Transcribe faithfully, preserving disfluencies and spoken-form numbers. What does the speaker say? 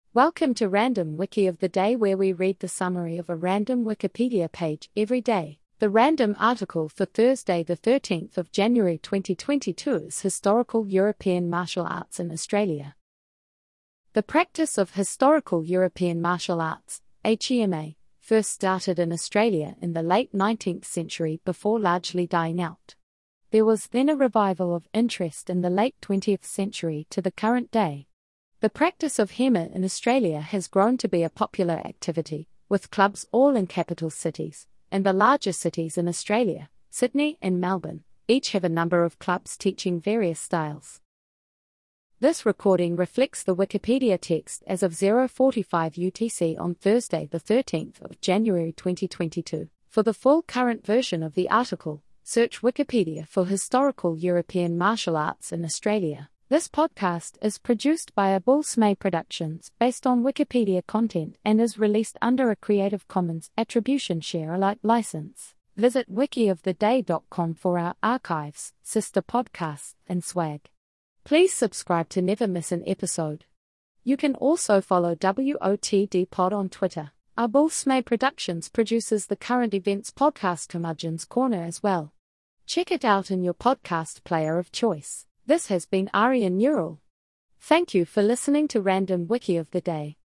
Welcome to Random Wiki of the Day, where we read the summary of a random Wikipedia page every day. The random article for Thursday, the thirteenth of January twenty twenty-two is Historical European Martial Arts in Australia. The practice of historical European martial arts, H E M A, first started in Australia in the late nineteenth century before largely dying out. There was then a revival of interest in the late twentieth century to the current day. The practice of H E M A in Australia has grown to be a popular activity, with clubs all in capital cities, and the larger cities in Australia, Sydney and Melbourne, each have a number of clubs teaching various styles. This recording reflects the Wikipedia text as of zero forty-five U T C on Thursday, the thirteenth of January twenty twenty-two. For the full current version of the article, search Wikipedia for Historical European Martial Arts in Australia. This podcast is produced by Abul Smay Productions based on Wikipedia content and is released under a Creative Commons Attribution Share Alike license. Visit wiki of the day dot com for our archives, sister podcasts, and swag. Please subscribe to never miss an episode. You can also follow W O T D Pod on Twitter. Abul Smay Productions produces the current events podcast Curmudgeon's Corner as well. Check it out in your podcast player of choice. This has been Aryan Neural. Thank you for listening to Random Wiki of the Day.